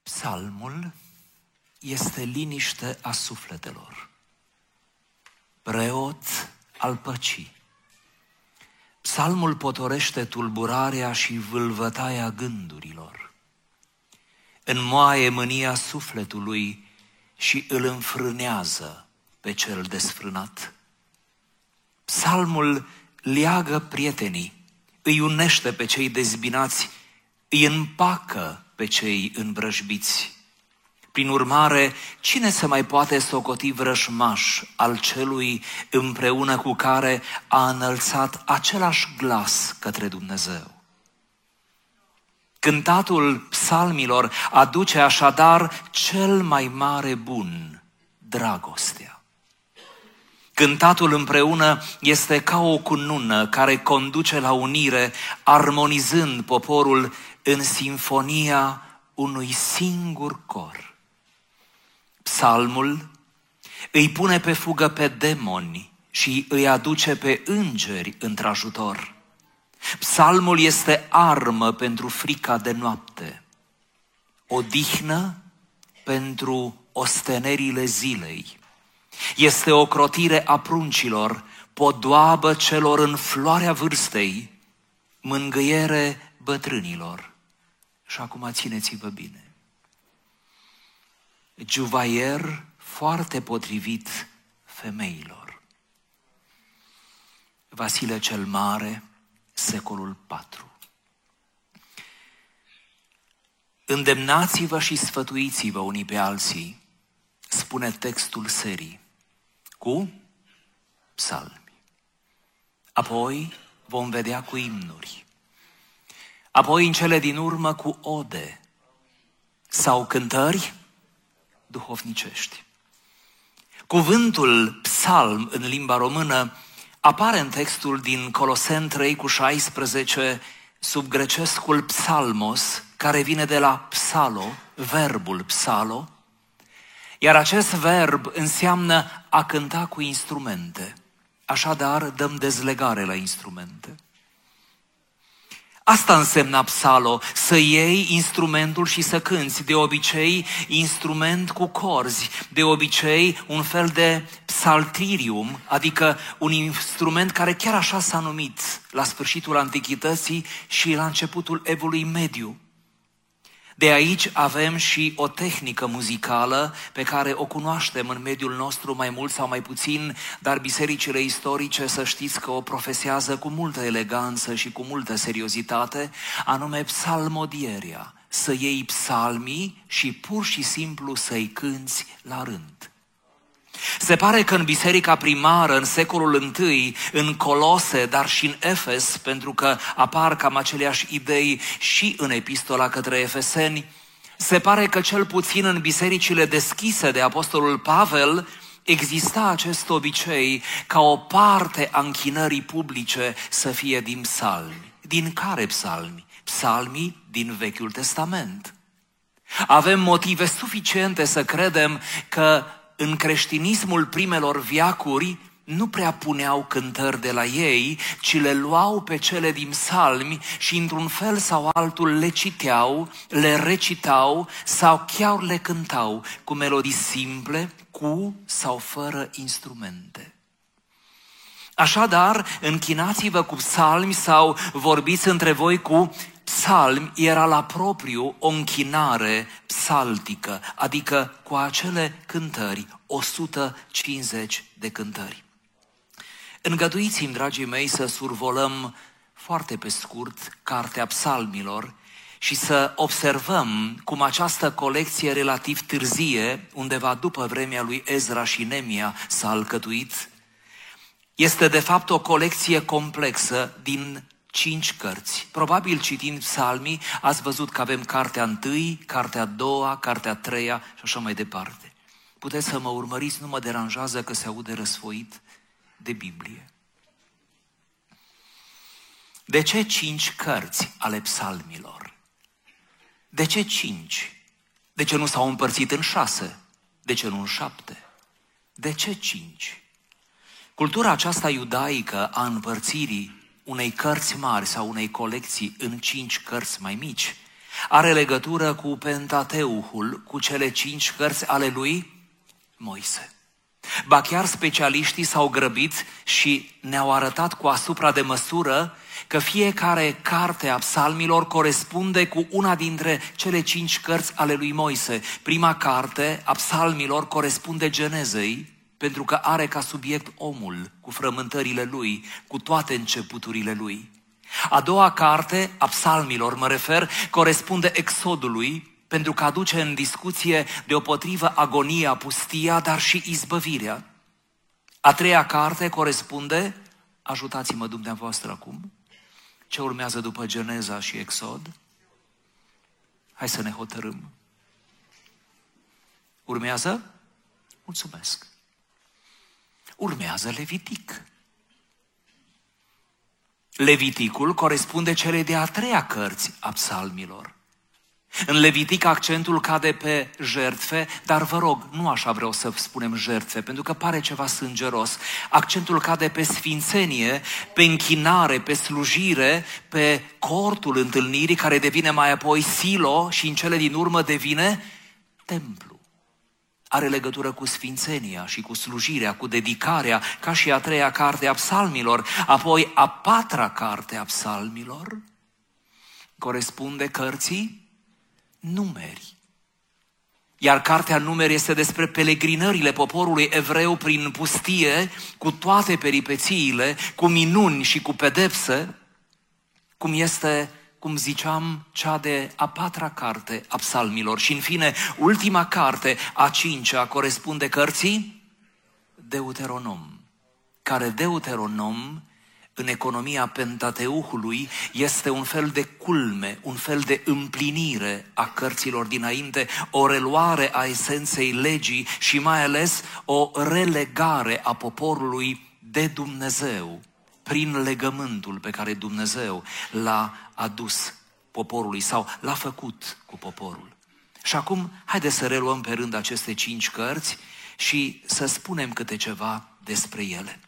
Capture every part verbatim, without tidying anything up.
Psalmul este liniște a sufletelor, preot al păcii. Psalmul potorește tulburarea și vâlvătaia gândurilor. Înmoaie mânia sufletului și îl înfrânează pe cel desfrânat. Psalmul leagă prietenii, îi unește pe cei dezbinați, îi împacă pe cei învrăjbiți. Prin urmare, cine se mai poate socoti vrăjmaș al celui împreună cu care a înălțat același glas către Dumnezeu? Cântatul psalmilor aduce așadar cel mai mare bun, dragostea. Cântatul împreună este ca o cunună care conduce la unire, armonizând poporul în simfonia unui singur cor. Psalmul îi pune pe fugă pe demoni și îi aduce pe îngeri într-ajutor. Psalmul este armă pentru frica de noapte, odihnă pentru ostenerile zilei. Este o crotire a pruncilor, podoabă celor în floarea vârstei, mângâiere bătrânilor. Și acum țineți-vă bine. Juvaier foarte potrivit femeilor. Vasile cel Mare, secolul patru. Îndemnați-vă și sfătuiți-vă unii pe alții, spune textul serii, cu psalmi. Apoi vom vedea cu imnuri. Apoi în cele din urmă cu ode sau cântări duhovnicești. Cuvântul psalm în limba română apare în textul din Coloseni trei cu șaisprezece sub grecescul psalmos, care vine de la psalo, verbul psalo, iar acest verb înseamnă a cânta cu instrumente. Așadar, dăm dezlegare la instrumente. Asta însemna psalo, să iei instrumentul și să cânți, de obicei instrument cu corzi, de obicei un fel de psaltirium, adică un instrument care chiar așa s-a numit la sfârșitul Antichității și la începutul Evului Mediu. De aici avem și o tehnică muzicală pe care o cunoaștem în mediul nostru mai mult sau mai puțin, dar bisericile istorice, să știți că o profesează cu multă eleganță și cu multă seriozitate, anume psalmodieria, să iei psalmii și pur și simplu să-i cânți la rând. Se pare că în biserica primară, în secolul I, în Colose, dar și în Efes, pentru că apar cam aceleași idei și în epistola către Efeseni, se pare că cel puțin în bisericile deschise de apostolul Pavel exista acest obicei ca o parte a închinării publice să fie din psalmi. Din care psalmi? Psalmii din Vechiul Testament. Avem motive suficiente să credem că în creștinismul primelor veacuri nu prea puneau cântări de la ei, ci le luau pe cele din psalmi și într-un fel sau altul le citeau, le recitau sau chiar le cântau cu melodii simple, cu sau fără instrumente. Așadar, închinați-vă cu psalmi sau vorbiți între voi cu psalmi era la propriu o închinare psaltică, adică cu acele cântări, o sută cincizeci de cântări. Îngăduiți-mi, dragii mei, să survolăm foarte pe scurt cartea psalmilor și să observăm cum această colecție relativ târzie, undeva după vremea lui Ezra și Nemia, s-a alcătuit, este de fapt o colecție complexă din cinci cărți. Probabil citind psalmii ați văzut că avem cartea întâi, cartea a doua, cartea a treia și așa mai departe. Puteți să mă urmăriți, nu mă deranjează că se aude răsfoit de Biblie. De ce cinci cărți ale psalmilor? De ce cinci? De ce nu s-au împărțit în șase? De ce nu în șapte? De ce cinci? Cultura aceasta iudaică a împărțirii unei cărți mari sau unei colecții în cinci cărți mai mici Are legătură cu Pentateuhul, cu cele cinci cărți ale lui Moise. Ba chiar specialiștii s-au grăbit și ne-au arătat cu asupra de măsură că fiecare carte a psalmilor corespunde cu una dintre cele cinci cărți ale lui Moise. Prima carte a psalmilor corespunde Genezei, pentru că are ca subiect omul, cu frământările lui, cu toate începuturile lui. A doua carte a psalmilor, mă refer, corespunde Exodului, pentru că aduce în discuție deopotrivă agonia, pustia, dar și izbăvirea. A treia carte corespunde, ajutați-mă dumneavoastră acum, ce urmează după Geneza și Exod? Hai să ne hotărâm. Urmează? Mulțumesc. Urmează Levitic. Leviticul corespunde cele de-a treia cărți a psalmilor. În Levitic accentul cade pe jertfe, dar vă rog, nu așa vreau să spunem jertfe, pentru că pare ceva sângeros. Accentul cade pe sfințenie, pe închinare, pe slujire, pe cortul întâlnirii, care devine mai apoi silo și în cele din urmă devine templu. Are legătură cu sfințenia și cu slujirea, cu dedicarea, ca și a treia carte a psalmilor. Apoi a patra carte a psalmilor corespunde cărții Numeri. Iar cartea Numeri este despre pelegrinările poporului evreu prin pustie, cu toate peripețiile, cu minuni și cu pedepse, cum este, cum ziceam, cea de a patra carte a psalmilor. Și în fine, ultima carte, a cincea, corespunde cărții Deuteronom, care Deuteronom, în economia Pentateuhului, este un fel de culme, un fel de împlinire a cărților dinainte, o reluare a esenței legii și mai ales o relegare a poporului de Dumnezeu, prin legământul pe care Dumnezeu l-a adus poporului sau l-a făcut cu poporul. Și acum, haideți să reluăm pe rând aceste cinci cărți și să spunem câte ceva despre ele.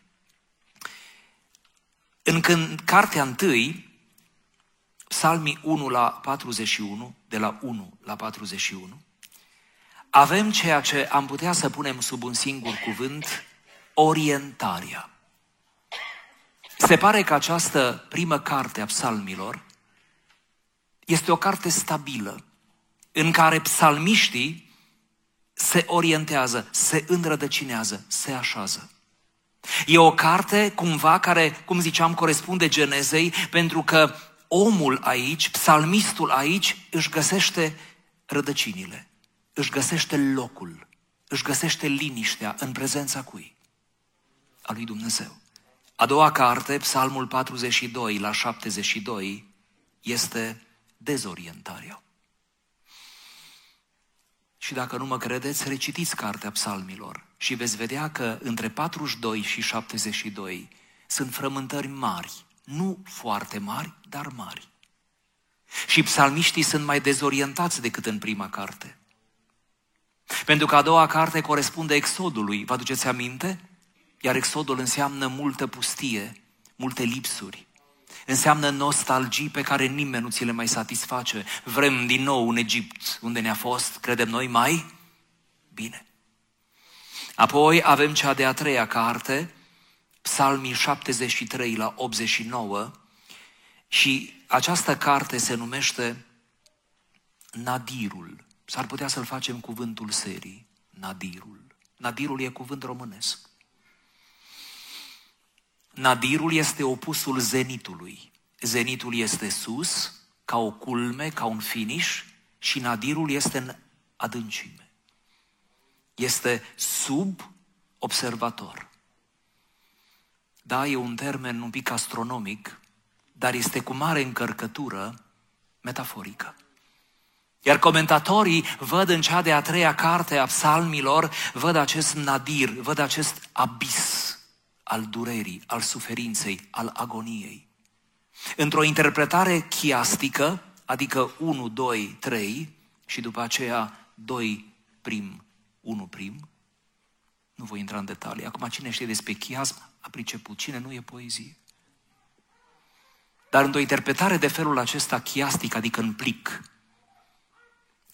În când, cartea întâi, psalmii unu la patruzeci și unu, de la unu la patruzeci și unu, avem ceea ce am putea să punem sub un singur cuvânt, orientarea. Se pare că această primă carte a psalmilor este o carte stabilă, în care psalmiștii se orientează, se înrădăcinează, se așează. E o carte cumva care, cum ziceam, corespunde Genezei, pentru că omul aici, psalmistul aici, își găsește rădăcinile, își găsește locul, își găsește liniștea în prezența cui? A lui Dumnezeu. A doua carte, psalmul patruzeci și doi la șaptezeci și doi, este dezorientarea. Și dacă nu mă credeți, recitiți cartea psalmilor și veți vedea că între patruzeci și doi și șaptezeci și doi sunt frământări mari, nu foarte mari, dar mari. Și psalmiștii sunt mai dezorientați decât în prima carte. Pentru că a doua carte corespunde Exodului, vă aduceți aminte? Iar Exodul înseamnă multă pustie, multe lipsuri. Înseamnă nostalgii pe care nimeni nu ți le mai satisface. Vrem din nou un Egipt unde ne-a fost, credem noi, mai bine. Apoi avem cea de-a treia carte, psalmii șaptezeci și trei la optzeci și nouă, și această carte se numește Nadirul. S-ar putea să-l facem cuvântul serii, Nadirul. Nadirul e cuvânt românesc. Nadirul este opusul zenitului. Zenitul este sus, ca o culme, ca un finish, și nadirul este în adâncime. Este sub observator. Da, e un termen un pic astronomic, dar este cu mare încărcătură metaforică. Iar comentatorii văd în cea de-a treia carte a psalmilor, văd acest nadir, văd acest abis al durerii, al suferinței, al agoniei. Într-o interpretare chiastică, adică unu, doi, trei și după aceea doi prim, unu prim, nu voi intra în detalii. Acum cine știe despre chiasm a priceput, cine nu e poezie. Dar într-o interpretare de felul acesta chiastic, adică în plic,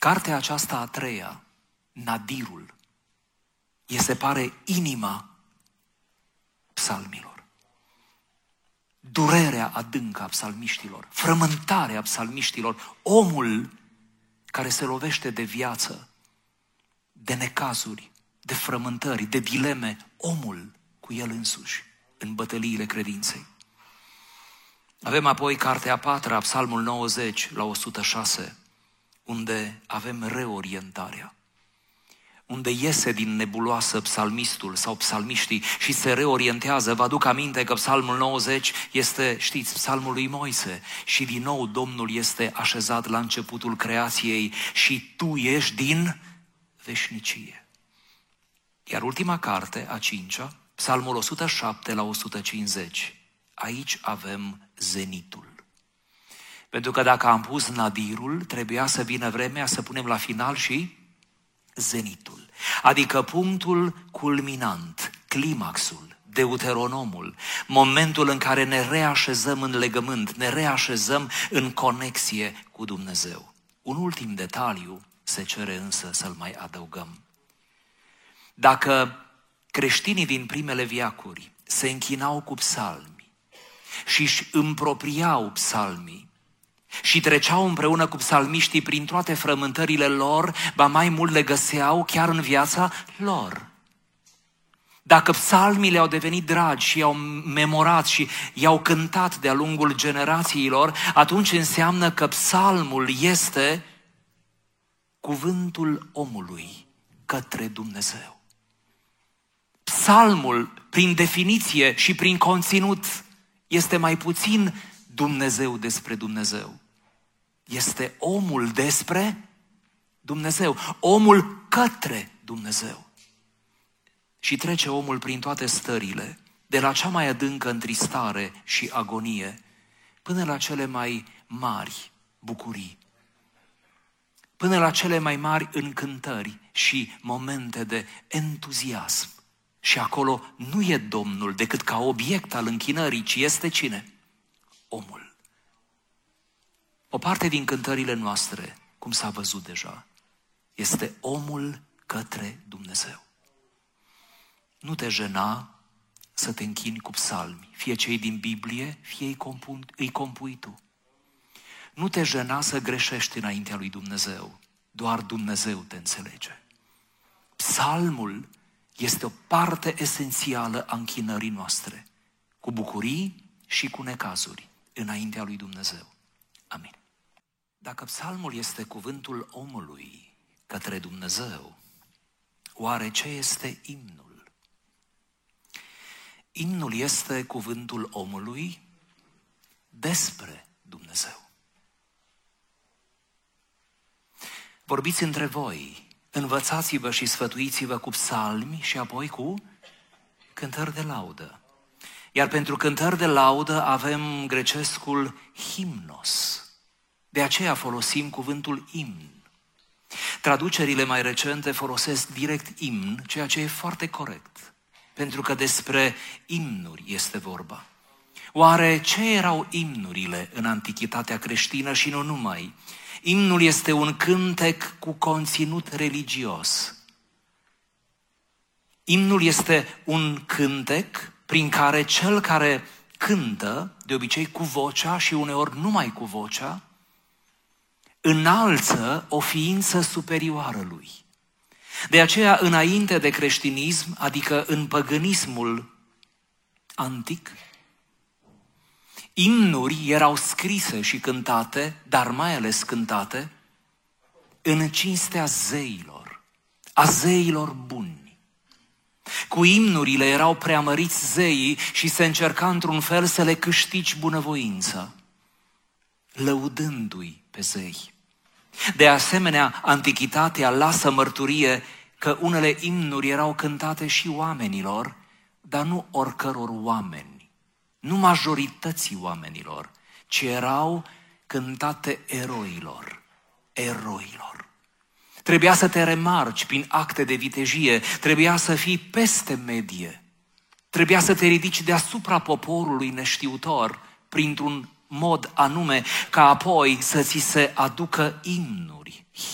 Cartea aceasta a treia, Nadirul, e, se pare, inima psalmilor. Durerea adâncă a psalmiștilor, frământarea psalmiștilor, omul care se lovește de viață, de necazuri, de frământări, de dileme, omul cu el însuși în bătăliile credinței. Avem apoi cartea a patra, Psalmul nouăzeci la o sută șase, unde avem reorientarea, unde iese din nebuloasă psalmistul sau psalmiștii și se reorientează. Vă aduc aminte că Psalmul nouăzeci este, știți, Psalmul lui Moise și din nou Domnul este așezat la începutul creației și tu ești din veșnicie. Iar ultima carte, a cincea, Psalmul o sută șapte la o sută cincizeci, aici avem zenitul. Pentru că dacă am pus nadirul, trebuia să vină vremea să punem la final și zenitul. Adică punctul culminant, climaxul, deuteronomul, momentul în care ne reașezăm în legământ, ne reașezăm în conexie cu Dumnezeu. Un ultim detaliu se cere însă să-l mai adăugăm. Dacă creștinii din primele veacuri se închinau cu psalmi și își împropriau psalmii și treceau împreună cu psalmiștii prin toate frământările lor, ba mai mult le găseau chiar în viața lor. Dacă psalmii le-au devenit dragi și i-au memorat și i-au cântat de-a lungul generațiilor, atunci înseamnă că psalmul este cuvântul omului către Dumnezeu. Psalmul, prin definiție și prin conținut, este mai puțin Dumnezeu despre Dumnezeu. Este omul despre Dumnezeu, omul către Dumnezeu. Și trece omul prin toate stările, de la cea mai adâncă întristare și agonie, până la cele mai mari bucurii, până la cele mai mari încântări și momente de entuziasm. Și acolo nu e Domnul decât ca obiect al închinării, ci este cine? Omul. O parte din cântările noastre, cum s-a văzut deja, este omul către Dumnezeu. Nu te jena să te închini cu psalmi, fie cei din Biblie, fie îi compui, îi compui tu. Nu te jena să greșești înaintea lui Dumnezeu, doar Dumnezeu te înțelege. Psalmul este o parte esențială a închinării noastre, cu bucurii și cu necazuri, înaintea lui Dumnezeu. Amin. Dacă psalmul este cuvântul omului către Dumnezeu, oare ce este imnul? Imnul este cuvântul omului despre Dumnezeu. Vorbiți între voi, învățați-vă și sfătuiți-vă cu psalmi și apoi cu cântări de laudă. Iar pentru cântări de laudă avem grecescul himnos. De aceea folosim cuvântul imn. Traducerile mai recente folosesc direct imn, ceea ce e foarte corect, pentru că despre imnuri este vorba. Oare ce erau imnurile în antichitatea creștină și nu numai? Imnul este un cântec cu conținut religios. Imnul este un cântec prin care cel care cântă, de obicei cu vocea și uneori numai cu vocea, înalță o ființă superioară lui. De aceea, înainte de creștinism, adică în păgânismul antic, imnuri erau scrise și cântate, dar mai ales cântate, în cinstea zeilor, a zeilor buni. Cu imnurile erau preamăriți zeii și se încerca într-un fel să le câștigi bunăvoința, lăudându-i pe zei. De asemenea, antichitatea lasă mărturie că unele imnuri erau cântate și oamenilor, dar nu oricăror oameni, nu majorității oamenilor, ci erau cântate eroilor, eroilor. Trebuia să te remarci prin acte de vitejie, trebuia să fii peste medie, trebuia să te ridici deasupra poporului neștiutor, printr-un mod anume, ca apoi să ți se aducă imnuri, himnos.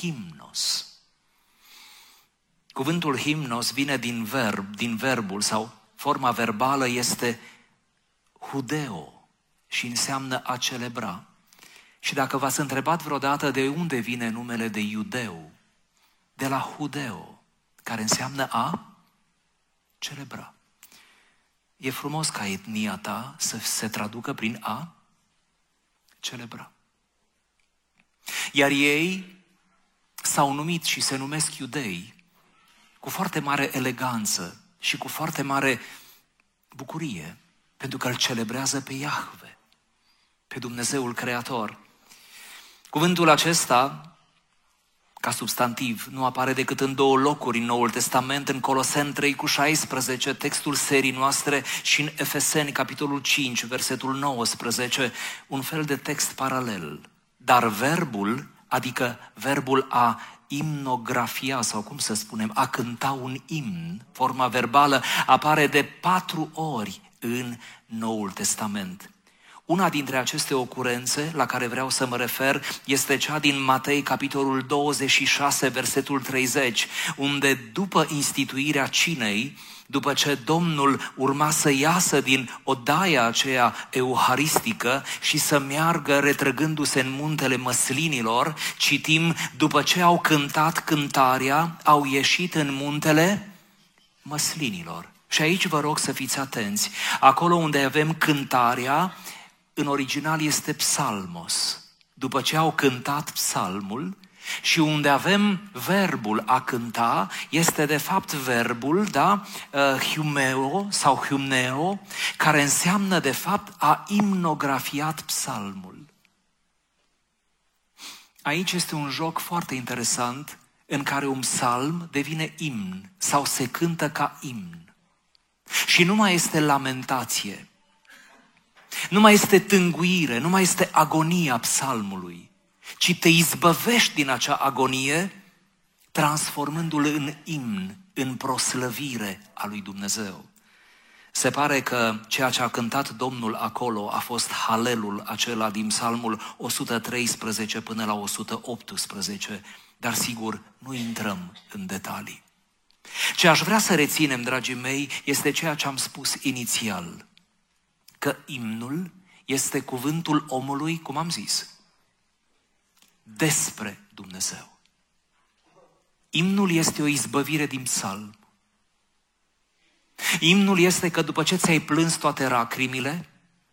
himnos. Cuvântul himnos vine din verb, din verbul sau forma verbală este hudeo și înseamnă a celebra. Și dacă v-ați întrebat vreodată de unde vine numele de iudeu, de la hudeo, care înseamnă a celebra. E frumos ca etnia ta să se traducă prin a celebra. Iar ei s-au numit și se numesc iudei cu foarte mare eleganță și cu foarte mare bucurie, pentru că îl celebrează pe Iahve, pe Dumnezeul Creator. Cuvântul acesta, ca substantiv, nu apare decât în două locuri în Noul Testament, în Coloseni trei cu șaisprezece, textul serii noastre, și în Efeseni, capitolul cinci, versetul nouăsprezece, un fel de text paralel. Dar verbul, adică verbul a imnografia, sau cum să spunem, a cânta un imn, forma verbală, apare de patru ori în Noul Testament. Una dintre aceste ocurențe la care vreau să mă refer este cea din Matei, capitolul douăzeci și șase, versetul treizeci, unde după instituirea cinei, după ce Domnul urma să iasă din odaia aceea euharistică și să meargă retrăgându-se în muntele măslinilor, citim, după ce au cântat cântarea, au ieșit în muntele măslinilor. Și aici vă rog să fiți atenți. Acolo unde avem cântarea, în original este psalmos. După ce au cântat psalmul, și unde avem verbul a cânta, este de fapt verbul, da, humeo sau humneo, care înseamnă de fapt a imnografiat psalmul. Aici este un joc foarte interesant în care un psalm devine imn sau se cântă ca imn. Și nu mai este lamentație, nu mai este tânguire, nu mai este agonia psalmului, ci te izbăvești din acea agonie, transformându-l în imn, în proslăvire a lui Dumnezeu. Se pare că ceea ce a cântat Domnul acolo a fost halelul acela din psalmul o sută treisprezece până la o sută optsprezece, dar sigur nu intrăm în detalii. Ce aș vrea să reținem, dragii mei, este ceea ce am spus inițial, că imnul este cuvântul omului, cum am zis, despre Dumnezeu. Imnul este o izbăvire din psalm. Imnul este că după ce ți-ai plâns toate lacrimile,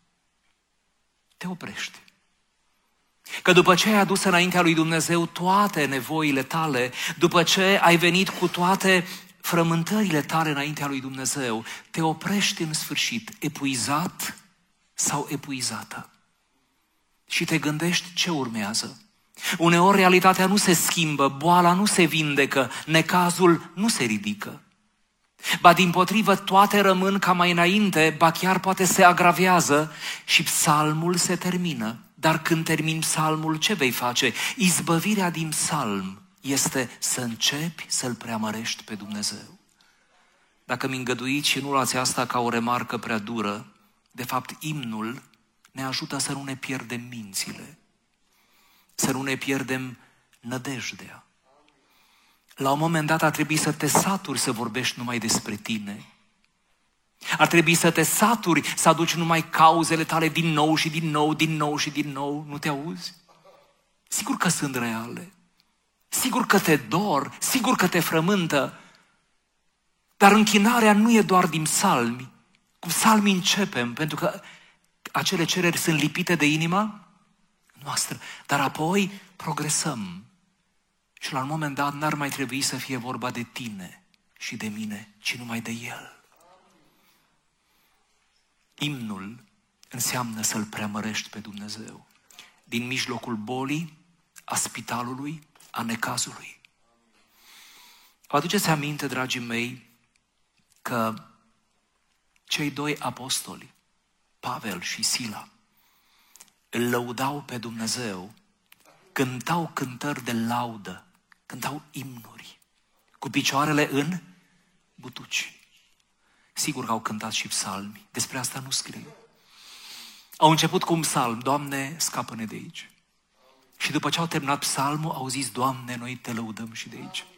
te oprești. Că după ce ai adus înaintea lui Dumnezeu toate nevoile tale, după ce ai venit cu toate frământările tale înaintea lui Dumnezeu, te oprești în sfârșit, epuizat sau epuizată. Și te gândești ce urmează. Uneori realitatea nu se schimbă, boala nu se vindecă, necazul nu se ridică. Ba dimpotrivă, toate rămân ca mai înainte, ba chiar poate se agravează și psalmul se termină. Dar când termin psalmul, ce vei face? Izbăvirea din psalm este să începi să-L preamărești pe Dumnezeu. Dacă mi îngăduiți și nu luați asta ca o remarcă prea dură, de fapt imnul ne ajută să nu ne pierdem mințile, să nu ne pierdem nădejdea. La un moment dat ar trebui să te saturi să vorbești numai despre tine. Ar trebui să te saturi să aduci numai cauzele tale din nou și din nou, din nou și din nou. Nu te auzi? Sigur că sunt reale. Sigur că te dor, sigur că te frământă. Dar închinarea nu e doar din psalmi. Cu psalmii începem, pentru că acele cereri sunt lipite de inima noastră. Dar apoi progresăm. Și la un moment dat n-ar mai trebui să fie vorba de tine și de mine, ci numai de El. Imnul înseamnă să-L preamărești pe Dumnezeu. Din mijlocul bolii, a spitalului, a necazului. Vă aduceți aminte, dragii mei, că cei doi apostoli, Pavel și Sila, îl lăudau pe Dumnezeu, cântau cântări de laudă, cântau imnuri, cu picioarele în butuci. Sigur că au cântat și psalmi, despre asta nu scriu. Au început cu un psalm, Doamne, scapă-ne de aici. Și după ce au terminat psalmul, au zis, Doamne, noi te lăudăm și de aici.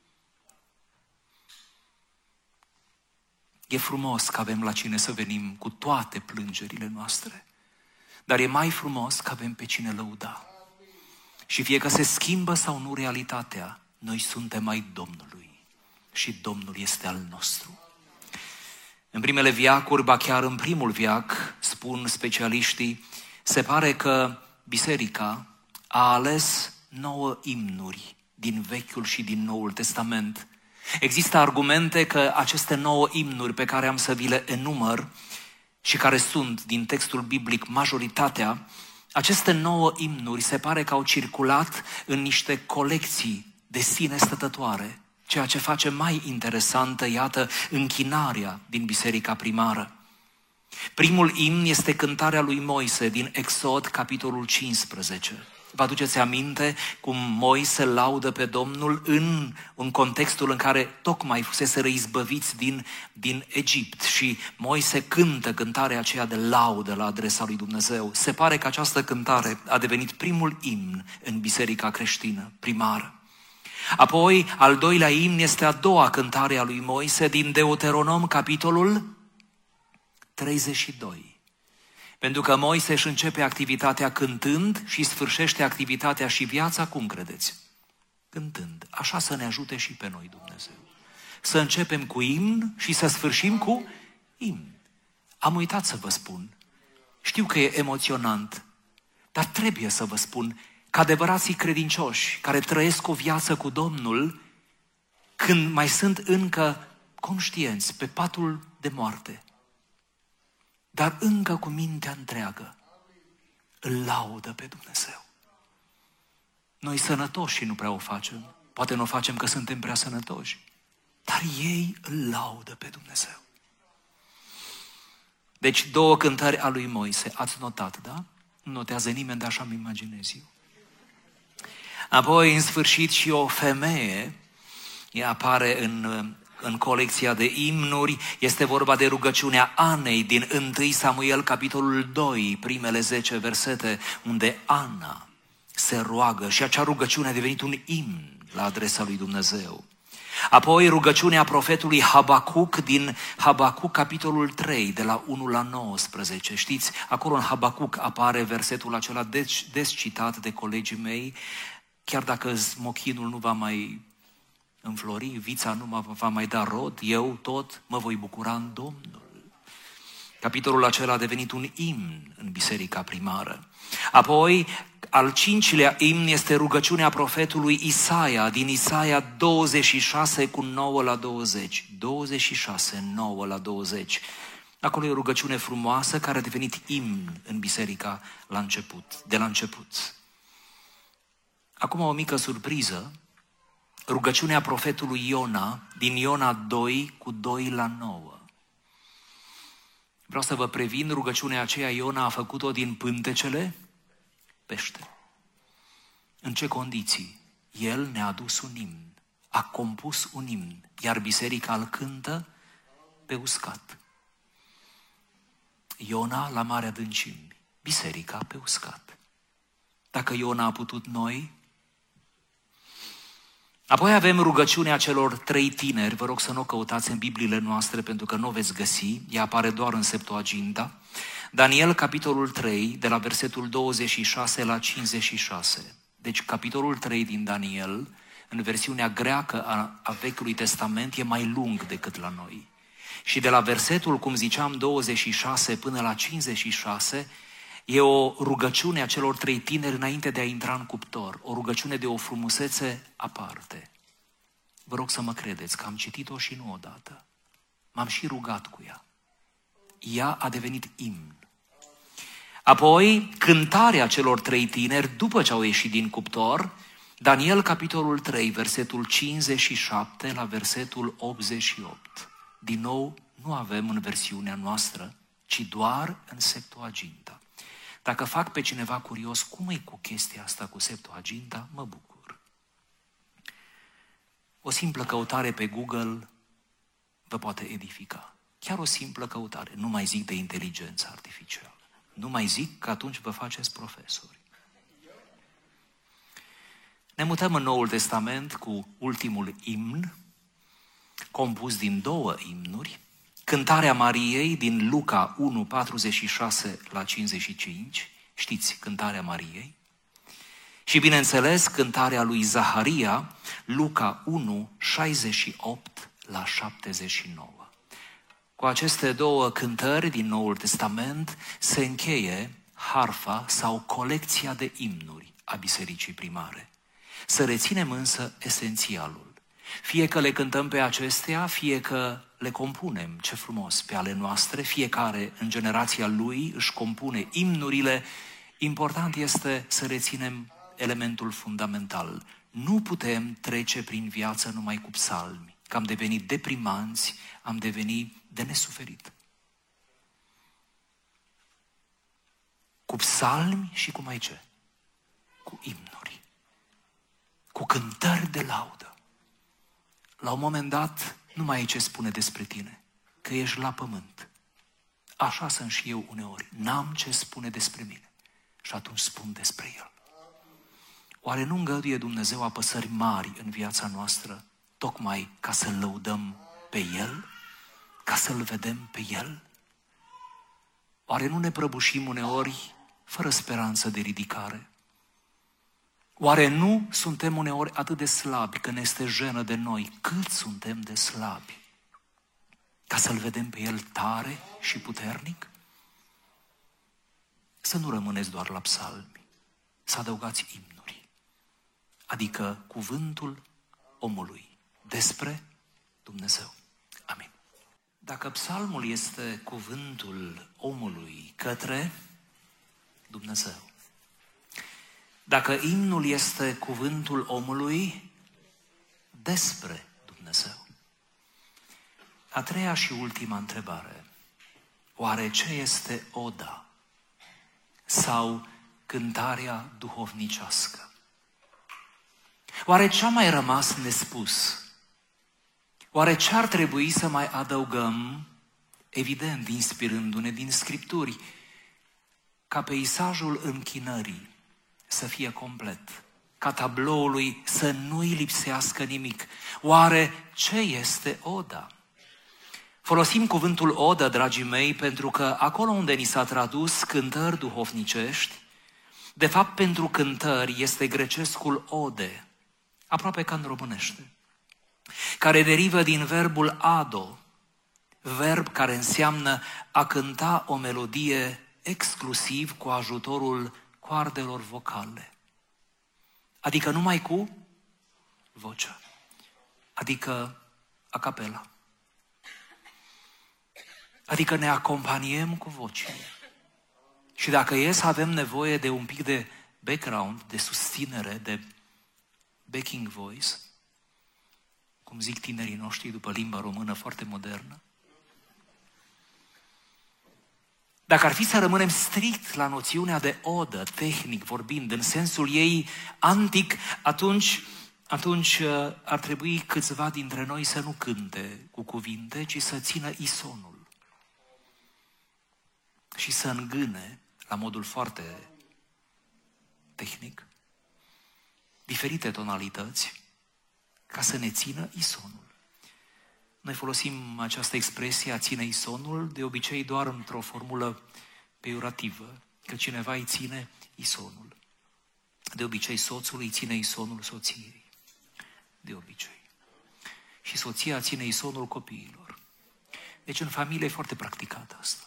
E frumos că avem la cine să venim cu toate plângerile noastre, dar e mai frumos că avem pe cine lăuda. Și fie că se schimbă sau nu realitatea, noi suntem ai Domnului și Domnul este al nostru. În primele viacuri, ba chiar în primul viac, spun specialiștii, se pare că biserica a ales nouă imnuri din Vechiul și din Noul Testament. Există argumente că aceste nouă imnuri pe care am să vi le enumăr și care sunt din textul biblic majoritatea, aceste nouă imnuri se pare că au circulat în niște colecții de sine stătătoare, ceea ce face mai interesantă, iată, închinarea din biserica primară. Primul imn este cântarea lui Moise din Exod, capitolul cincisprezece. Vă aduceți aminte cum Moise laudă pe Domnul în, în contextul în care tocmai fuseseră izbăviți din, din Egipt și Moise cântă cântarea aceea de laudă la adresa lui Dumnezeu. Se pare că această cântare a devenit primul imn în biserica creștină primară. Apoi, al doilea imn este a doua cântare a lui Moise din Deuteronom, capitolul treizeci și doi. Pentru că Moise își începe activitatea cântând și sfârșește activitatea și viața, cum credeți? Cântând. Așa să ne ajute și pe noi Dumnezeu. Să începem cu imn și să sfârșim cu imn. Am uitat să vă spun. Știu că e emoționant, dar trebuie să vă spun că adevărații credincioși care trăiesc o viață cu Domnul, când mai sunt încă conștienți pe patul de moarte, dar încă cu mintea întreagă, îl laudă pe Dumnezeu. Noi sănătoși nu prea o facem. Poate nu o facem că suntem prea sănătoși. Dar ei îl laudă pe Dumnezeu. Deci două cântări a lui Moise. Ați notat, da? Nu notează nimeni, dar așa îmi imaginez eu. Apoi, în sfârșit, și o femeie, ea apare în... în colecția de imnuri, este vorba de rugăciunea Anei din întâi Samuel, capitolul doi, primele zece versete, unde Ana se roagă și acea rugăciune a devenit un imn la adresa lui Dumnezeu. Apoi rugăciunea profetului Habacuc din Habacuc, capitolul trei, de la unu la nouăsprezece. Știți, acolo în Habacuc apare versetul acela des, des citat de colegii mei, chiar dacă smochinul nu va mai înflori, vița nu mă va mai da rod, eu tot mă voi bucura în Domnul. Capitolul acela a devenit un imn în biserica primară. Apoi, al cincilea imn este rugăciunea profetului Isaia, din Isaia douăzeci și șase cu nouă la douăzeci. douăzeci și șase, nouă la douăzeci. Acolo e o rugăciune frumoasă care a devenit imn în biserica la început, de la început. Acum o mică surpriză. Rugăciunea profetului Iona, din Iona doi cu doi la nouă. Vreau să vă previn, rugăciunea aceea Iona a făcut-o din pântecele pește. În ce condiții? El ne-a adus un imn, a compus un imn, iar biserica îl cântă pe uscat. Iona la mare adâncimi, biserica pe uscat. Dacă Iona a putut, noi. Apoi avem rugăciunea celor trei tineri, vă rog să nu o căutați în Bibliile noastre pentru că nu o veți găsi, ea apare doar în Septuaginta. Daniel, capitolul trei, de la versetul douăzeci și șase la cincizeci și șase. Deci capitolul trei din Daniel, în versiunea greacă a, a Vechiului Testament, e mai lung decât la noi. Și de la versetul, cum ziceam, douăzeci și șase până la cincizeci și șase, e o rugăciune a celor trei tineri înainte de a intra în cuptor, o rugăciune de o frumusețe aparte. Vă rog să mă credeți că am citit-o și nu odată. M-am și rugat cu ea. Ea a devenit imn. Apoi, cântarea celor trei tineri după ce au ieșit din cuptor, Daniel, capitolul trei, versetul cincizeci și șapte la versetul optzeci și opt. Din nou, nu avem în versiunea noastră, ci doar în Septuaginta. Dacă fac pe cineva curios cum e cu chestia asta cu Septuaginta, mă bucur. O simplă căutare pe Google vă poate edifica. Chiar o simplă căutare. Nu mai zic de inteligență artificială. Nu mai zic că atunci vă faceți profesori. Ne mutăm în Noul Testament cu ultimul imn, compus din două imnuri, Cântarea Mariei din Luca unu, patruzeci și șase la cincizeci și cinci, știți, Cântarea Mariei, și bineînțeles Cântarea lui Zaharia, Luca unu, șaizeci și opt la șaptezeci și nouă. Cu aceste două cântări din Noul Testament se încheie harfa sau colecția de imnuri a Bisericii Primare. Să reținem însă esențialul. Fie că le cântăm pe acestea, fie că le compunem, ce frumos, pe ale noastre, fiecare în generația lui își compune imnurile, important este să reținem elementul fundamental. Nu putem trece prin viață numai cu psalmi, că am devenit deprimanți, am devenit de nesuferit. Cu psalmi și cu mai ce? Cu imnuri, cu cântări de laudă. La un moment dat, nu mai e ce spune despre tine, că ești la pământ. Așa sunt și eu uneori. N-am ce spune despre mine. Și atunci spun despre El. Oare nu îngăduie Dumnezeu apăsări mari în viața noastră, tocmai ca să-L lăudăm pe El? Ca să-L vedem pe El? Oare nu ne prăbușim uneori fără speranță de ridicare? Oare nu suntem uneori atât de slabi că ne este jenă de noi? Cât suntem de slabi? Ca să-L vedem pe El tare și puternic? Să nu rămâneți doar la psalmi, să adăugați imnuri, adică cuvântul omului despre Dumnezeu. Amin. Dacă psalmul este cuvântul omului către Dumnezeu, dacă imnul este cuvântul omului despre Dumnezeu. A treia și ultima întrebare. Oare ce este oda sau cântarea duhovnicească? Oare ce a mai rămas nespus? Oare ce ar trebui să mai adăugăm, evident, inspirându-ne din Scripturi, ca peisajul închinării să fie complet, ca tabloului să nu-i lipsească nimic? Oare ce este oda? Folosim cuvântul odă, dragii mei, pentru că acolo unde ni s-a tradus cântări duhovnicești, de fapt pentru cântări este grecescul ode, aproape ca în românește, care derivă din verbul ado, verb care înseamnă a cânta o melodie exclusiv cu ajutorul coardelor vocale, adică numai cu vocea, adică a capela, adică ne acompaniem cu vocile. Și dacă e să avem nevoie de un pic de background, de susținere, de backing voice, cum zic tinerii noștri după limba română foarte modernă, dacă ar fi să rămânem strict la noțiunea de odă, tehnic vorbind, în sensul ei antic, atunci, atunci ar trebui câțiva dintre noi să nu cânte cu cuvinte, ci să țină isonul și să îngâne, la modul foarte tehnic, diferite tonalități, ca să ne țină isonul. Noi folosim această expresie a ține isonul de obicei doar într-o formulă peiorativă, că cineva îi ține isonul. De obicei soțul îi ține isonul soției. De obicei. Și soția ține isonul copiilor. Deci în familie e foarte practicată asta.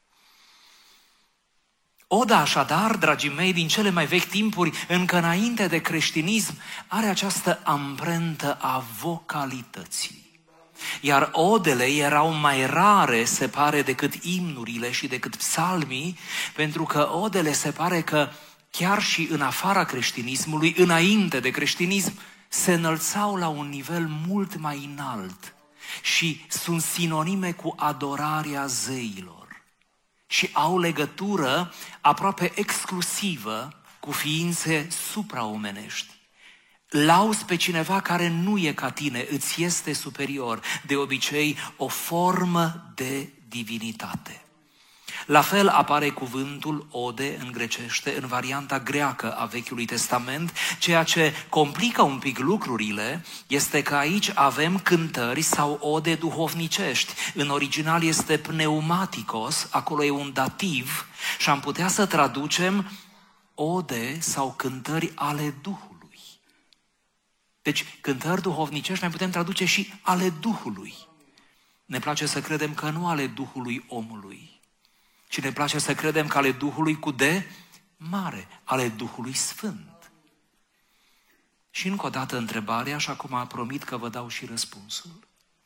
Oda, așadar, dragii mei, din cele mai vechi timpuri, încă înainte de creștinism, are această amprentă a vocalității. Iar odele erau mai rare, se pare, decât imnurile și decât psalmii, pentru că odele se pare că chiar și în afara creștinismului, înainte de creștinism, se înălțau la un nivel mult mai înalt și sunt sinonime cu adorarea zeilor și au legătură aproape exclusivă cu ființe supraomenești. Lauzi pe cineva care nu e ca tine, îți este superior, de obicei o formă de divinitate. La fel apare cuvântul ode în grecește, în varianta greacă a Vechiului Testament. Ceea ce complică un pic lucrurile este că aici avem cântări sau ode duhovnicești. În original este pneumaticos, acolo e un dativ și am putea să traducem ode sau cântări ale Duhului. Deci cântări duhovnicești mai putem traduce și ale Duhului. Ne place să credem că nu ale Duhului omului, ci ne place să credem că ale Duhului cu D mare, ale Duhului Sfânt. Și încă o dată întrebarea, și acum promit că vă dau și răspunsul.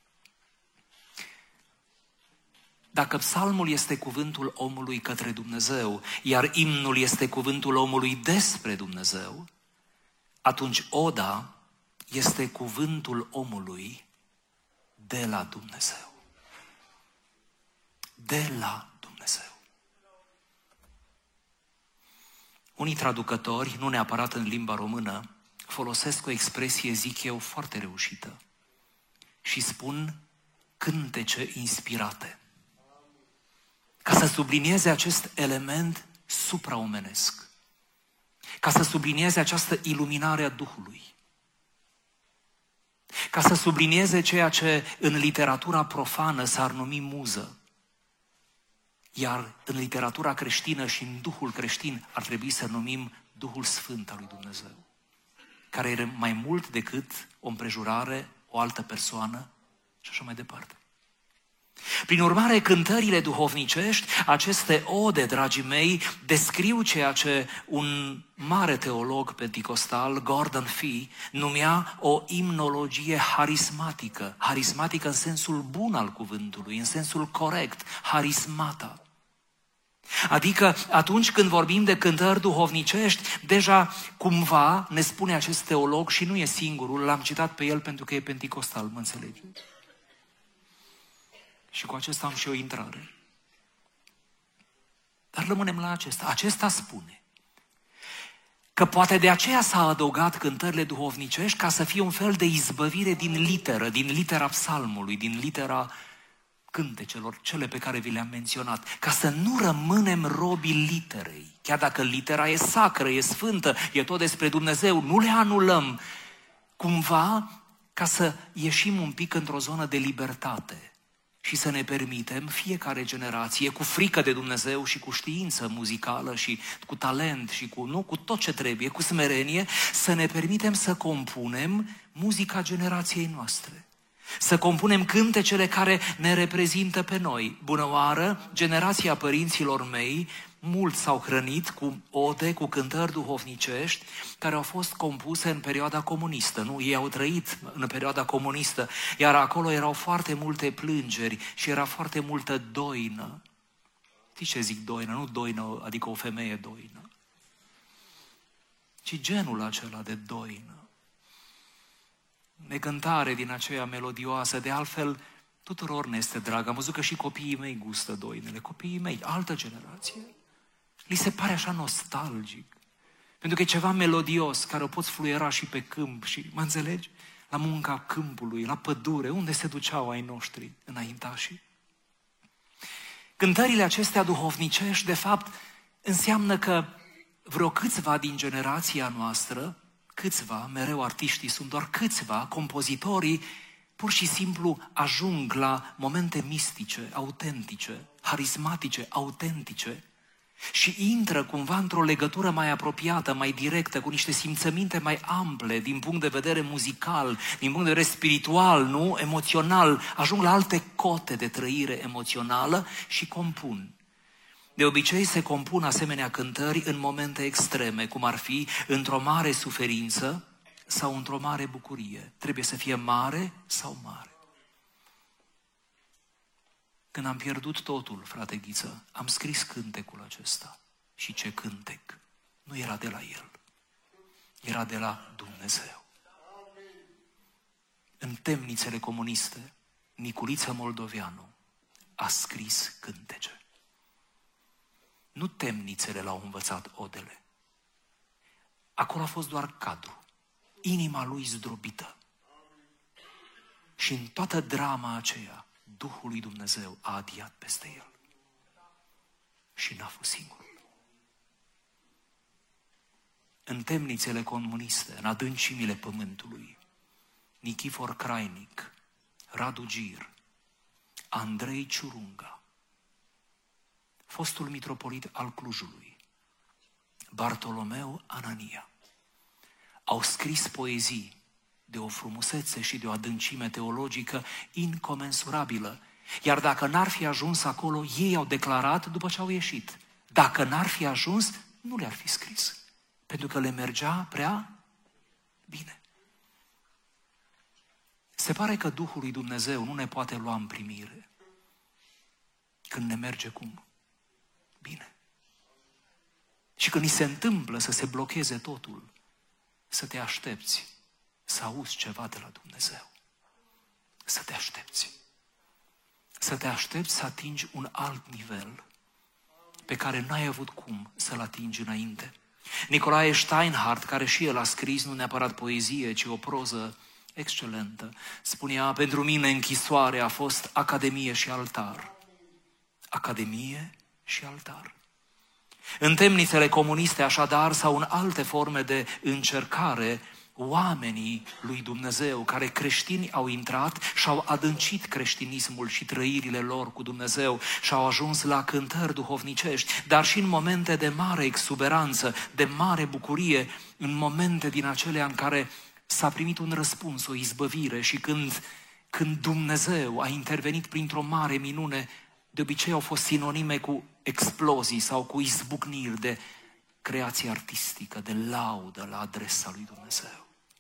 Dacă psalmul este cuvântul omului către Dumnezeu, iar imnul este cuvântul omului despre Dumnezeu, atunci oda este cuvântul omului de la Dumnezeu. De la Dumnezeu. Unii traducători, nu neapărat în limba română, folosesc o expresie, zic eu, foarte reușită și spun cântece inspirate, ca să sublinieze acest element supraomenesc, ca să sublinieze această iluminare a Duhului, ca să sublinieze ceea ce în literatura profană s-ar numi muză, iar în literatura creștină și în Duhul creștin ar trebui să numim Duhul Sfânt al lui Dumnezeu, care e mai mult decât o împrejurare, o altă persoană și așa mai departe. Prin urmare, cântările duhovnicești, aceste ode, dragii mei, descriu ceea ce un mare teolog penticostal, Gordon Fee, numea o imnologie harismatică. Harismatică în sensul bun al cuvântului, în sensul corect, harismata. Adică atunci când vorbim de cântări duhovnicești, deja cumva ne spune acest teolog, și nu e singurul, l-am citat pe el pentru că e penticostal, mă înțelegeți? Și cu acesta am și o intrare. Dar rămânem la acesta. Acesta spune că poate de aceea s-a adăugat cântările duhovnicești ca să fie un fel de izbăvire din literă, din litera psalmului, din litera cântecelor, cele pe care vi le-am menționat, ca să nu rămânem robii literei. Chiar dacă litera e sacră, e sfântă, e tot despre Dumnezeu, nu le anulăm. Cumva, ca să ieșim un pic într-o zonă de libertate și să ne permitem, fiecare generație, cu frică de Dumnezeu și cu știință muzicală și cu talent și cu, nu, cu tot ce trebuie, cu smerenie, să ne permitem să compunem muzica generației noastre. Să compunem cântecele care ne reprezintă pe noi. Bună oară, generația părinților mei, mulți s-au hrănit cu ode, cu cântări duhovnicești, care au fost compuse în perioada comunistă. Nu? Ei au trăit în perioada comunistă, iar acolo erau foarte multe plângeri și era foarte multă doină. Știți ce zic doină? Nu doină, adică o femeie doină, ci genul acela de doină. Necântare din aceea melodioasă, de altfel tuturor ne este drag. Am văzut că și copiii mei gustă doinele, copiii mei, altă generație. Li se pare așa nostalgic, pentru că e ceva melodios, care o poți fluiera și pe câmp, și, mă înțelegi? La munca câmpului, la pădure, unde se duceau ai noștri înaintașii. Cântările acestea duhovnicești, de fapt, înseamnă că vreo câțiva din generația noastră, câțiva, mereu artiștii sunt doar câțiva, compozitorii, pur și simplu ajung la momente mistice, autentice, harismatice, autentice și intră cumva într-o legătură mai apropiată, mai directă, cu niște simțăminte mai ample din punct de vedere muzical, din punct de vedere spiritual, nu? Emoțional. Ajung la alte cote de trăire emoțională și compun. De obicei se compun asemenea cântări în momente extreme, cum ar fi într-o mare suferință sau într-o mare bucurie. Trebuie să fie mare sau mare. Când am pierdut totul, frate Ghiță, am scris cântecul acesta. Și ce cântec? Nu era de la el. Era de la Dumnezeu. În temnițele comuniste, Niculiță Moldoveanu a scris cântece. Nu temnițele l-au învățat odele. Acolo a fost doar cadru. Inima lui zdrobită. Și în toată drama aceea, Duhul lui Dumnezeu a adiat peste el. și n-a fost singur. În temnițele comuniste, în adâncimile pământului, Nichifor Crainic, Radu Gir, Andrei Ciurunga, fostul mitropolit al Clujului, Bartolomeu Anania, au scris poezii de o frumusețe și de o adâncime teologică incomensurabilă. Iar dacă n-ar fi ajuns acolo, ei au declarat după ce au ieșit. Dacă n-ar fi ajuns, nu le-ar fi scris. Pentru că le mergea prea bine. Se pare că Duhul lui Dumnezeu nu ne poate lua în primire când ne merge cum? Bine. Și când ni se întâmplă să se blocheze totul, să te aștepți să auzi ceva de la Dumnezeu. Să te aștepți. Să te aștepți să atingi un alt nivel pe care n-ai avut cum să-l atingi înainte. Nicolae Steinhardt, care și el a scris nu neapărat poezie, ci o proză excelentă, spunea: pentru mine închisoarea a fost academie și altar. Academie și altar. În temnițele comuniste, așadar, sau în alte forme de încercare, oamenii lui Dumnezeu, care creștini au intrat și-au adâncit creștinismul și trăirile lor cu Dumnezeu și-au ajuns la cântări duhovnicești, dar și în momente de mare exuberanță, de mare bucurie, în momente din acelea în care s-a primit un răspuns, o izbăvire și când, când Dumnezeu a intervenit printr-o mare minune, de obicei au fost sinonime cu explozii sau cu izbucniri de creație artistică, de laudă la adresa lui Dumnezeu.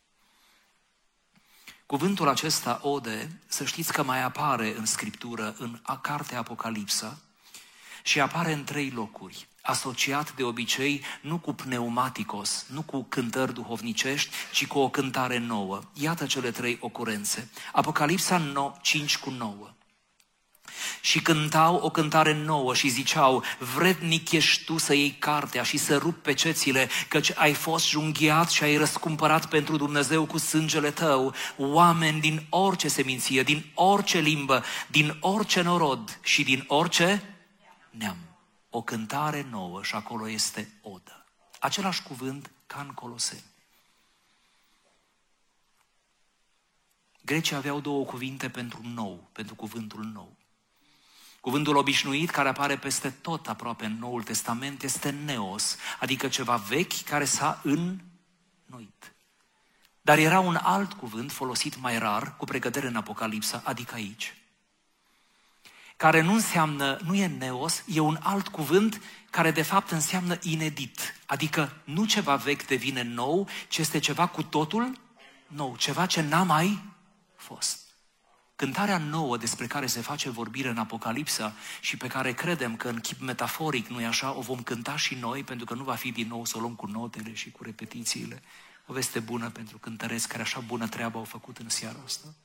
Cuvântul acesta, ode, să știți că mai apare în Scriptură, în cartea Apocalipsa, și apare în trei locuri, asociat de obicei nu cu pneumaticos, nu cu cântări duhovnicești, ci cu o cântare nouă. Iată cele trei ocurențe. Apocalipsa cinci cu nouă. Și cântau o cântare nouă și ziceau: vrednic ești tu să iei cartea și să rupi pecețile, căci ai fost junghiat și ai răscumpărat pentru Dumnezeu cu sângele tău oameni din orice seminție, din orice limbă, din orice norod și din orice neam. O cântare nouă și acolo este odă. Același cuvânt ca în Coloseni. Grecii aveau două cuvinte pentru nou, pentru cuvântul nou. Cuvântul obișnuit, care apare peste tot aproape în Noul Testament, este neos, adică ceva vechi care s-a înnoit. Dar era un alt cuvânt folosit mai rar, cu precădere în Apocalipsa, adică aici, care nu înseamnă, nu e neos, e un alt cuvânt care de fapt înseamnă inedit, adică nu ceva vechi devine nou, ci este ceva cu totul nou, ceva ce n-a mai fost. Cântarea nouă despre care se face vorbire în Apocalipsa și pe care credem că în chip metaforic, nu-i așa, o vom cânta și noi, pentru că nu va fi din nou să o luăm cu notele și cu repetițiile. O veste bună pentru cântăreți care așa bună treabă au făcut în seara asta.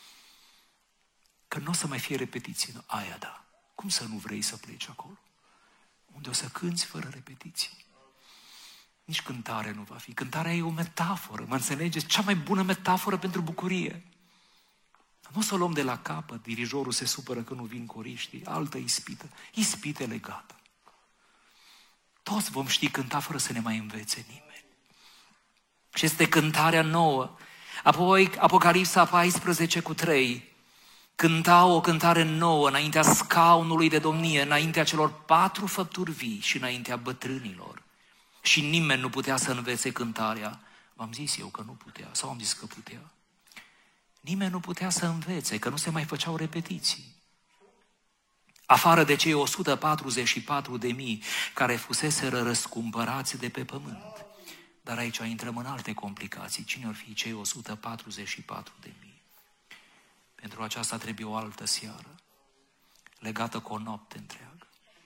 Că nu o să mai fie repetiții. Nu? Aia da. Cum să nu vrei să pleci acolo? Unde o să cânți fără repetiții. Nici cântare nu va fi. Cântarea e o metaforă. Mă înțelegeți? Cea mai bună metaforă pentru bucurie. Nu o să o luăm de la capăt, dirijorul se supără că nu vin coriștii, altă ispită. Ispitele gata. Toți vom ști cânta fără să ne mai învețe nimeni. Și este cântarea nouă. Apoi Apocalipsa paisprezece cu trei. Cântau o cântare nouă înaintea scaunului de domnie, înaintea celor patru făpturi vii și înaintea bătrânilor. Și nimeni nu putea să învețe cântarea. V-am zis eu că nu putea, sau am zis că putea. Nimeni nu putea să învețe, că nu se mai făceau repetiții. Afară de cei o sută patruzeci și patru de mii care fuseseră răscumpărați de pe pământ. Dar aici intrăm în alte complicații. Cine ar fi cei o sută patruzeci și patru de mii? Pentru aceasta trebuie o altă seară, legată cu o noapte întreagă.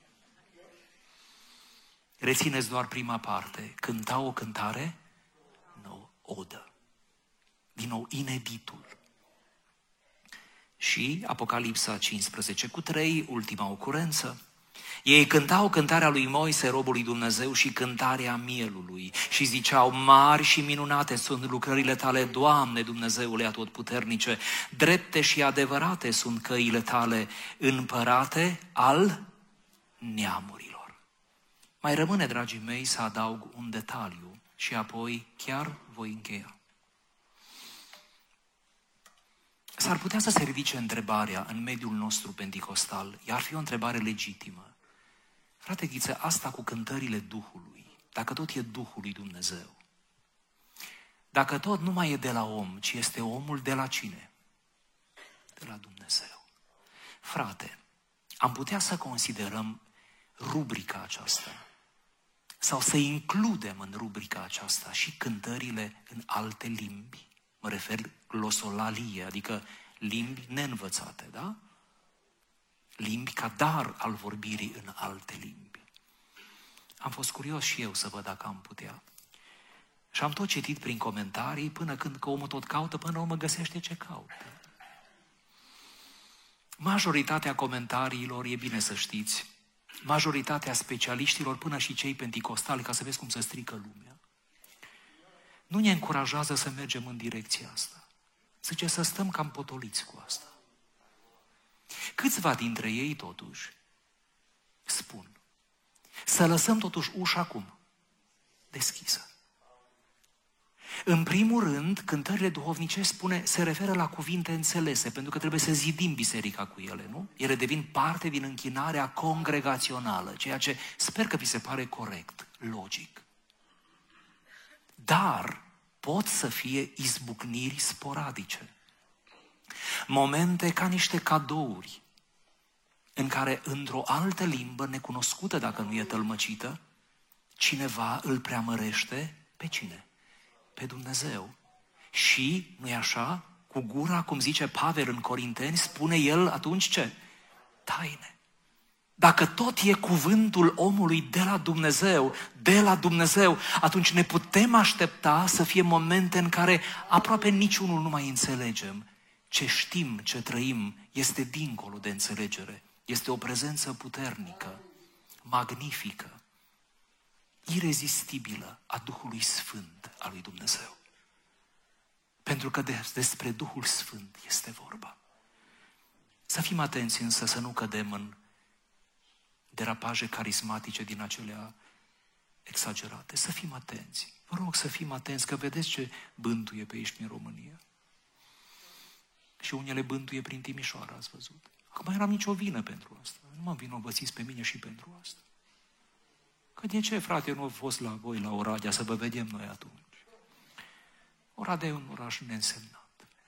Rețineți doar prima parte. Cânta o cântare nouă, odă. Din nou, ineditul. Și Apocalipsa cincisprezece cu trei, ultima ocurență. Ei cântau cântarea lui Moise, robul lui Dumnezeu, și cântarea mielului. Și ziceau: mari și minunate sunt lucrările tale, Doamne, Dumnezeule atotputernice. Drepte și adevărate sunt căile tale, împărate al neamurilor. Mai rămâne, dragii mei, să adaug un detaliu și apoi chiar voi încheia. S-ar putea să se ridice întrebarea în mediul nostru penticostal, iar fi o întrebare legitimă. Frate Ghiță, asta cu cântările Duhului, dacă tot e Duhul lui Dumnezeu, dacă tot nu mai e de la om, ci este omul de la cine? De la Dumnezeu. Frate, am putea să considerăm rubrica aceasta sau să includem în rubrica aceasta și cântările în alte limbi. Mă refer glosolalie, adică limbi neînvățate, da? Limbi ca dar al vorbirii în alte limbi. Am fost curios și eu să văd dacă am putea. Și am tot citit prin comentarii până când că omul tot caută, până omul găsește ce caută. Majoritatea comentariilor, e bine să știți, majoritatea specialiștilor, până și cei penticostali, ca să vezi cum se strică lumea, nu ne încurajează să mergem în direcția asta. Zice să stăm cam potoliți cu asta. Câțiva dintre ei, totuși, spun să lăsăm totuși ușa acum deschisă. În primul rând, cântările duhovnice spune, se referă la cuvinte înțelese, pentru că trebuie să zidim biserica cu ele, nu? Ele devin parte din închinarea congregațională, ceea ce sper că vi se pare corect, logic. Dar pot să fie izbucniri sporadice. Momente ca niște cadouri în care, într-o altă limbă necunoscută, dacă nu e tălmăcită, cineva îl preamărește pe cine? Pe Dumnezeu. Și, nu-i așa, cu gura, cum zice Pavel în Corinteni, spune el atunci ce? Taine. Dacă tot e cuvântul omului de la Dumnezeu, de la Dumnezeu, atunci ne putem aștepta să fie momente în care aproape niciunul nu mai înțelegem. Ce știm, ce trăim, este dincolo de înțelegere. Este o prezență puternică, magnifică, irezistibilă a Duhului Sfânt al lui Dumnezeu. Pentru că despre Duhul Sfânt este vorba. Să fim atenți însă să nu cădem în derapaje carismatice din acelea exagerate. Să fim atenți. Vă rog să fim atenți, că vedeți ce bântuie pe aici prin România. Și unele bântuie prin Timișoara, ați văzut. Acum n-am nicio vină pentru asta. Nu mă învinovățiți pe mine și pentru asta. Că de ce, frate, nu a fost la voi, la Oradea, să vă vedem noi atunci? Oradea e un oraș neînsemnat.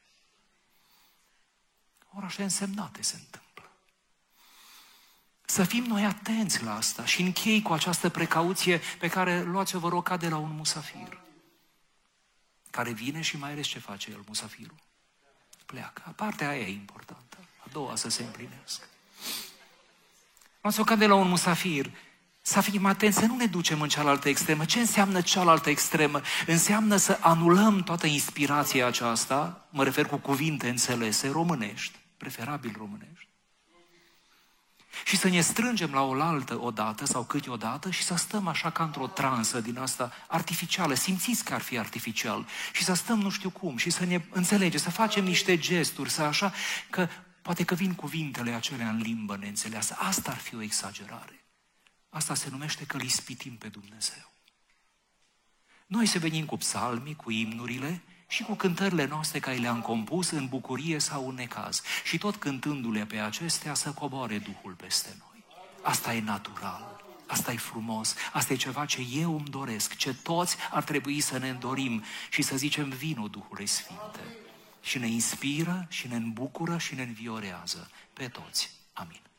Orașe însemnate se întâmplă. Să fim noi atenți la asta și închei cu această precauție pe care luați-o, vă rog, ca de la un musafir. Care vine și mai ales ce face el, musafirul? Pleacă. Partea aia e importantă. A doua să se împlinească. Luați-o ca de la un musafir. Să fim atenți, să nu ne ducem în cealaltă extremă. Ce înseamnă cealaltă extremă? Înseamnă să anulăm toată inspirația aceasta, mă refer cu cuvinte înțelese, românești, preferabil românești, și să ne strângem la oaltă odată sau câteodată și să stăm așa ca într-o transă din asta artificială. Simțiți că ar fi artificial. Și să stăm nu știu cum și să ne înțelegem, să facem niște gesturi, să așa, că poate că vin cuvintele acelea în limbă neînțeleasă. Asta ar fi o exagerare. Asta se numește că îl ispitim pe Dumnezeu. Noi să venim cu psalmii, cu imnurile și cu cântările noastre care le-am compus în bucurie sau în necaz. Și tot cântându-le pe acestea să coboare Duhul peste noi. Asta e natural, asta e frumos, asta e ceva ce eu îmi doresc, ce toți ar trebui să ne dorim și să zicem vino Duhului Sfinte. Și ne inspiră, și ne îmbucură, și ne înviorează pe toți. Amin.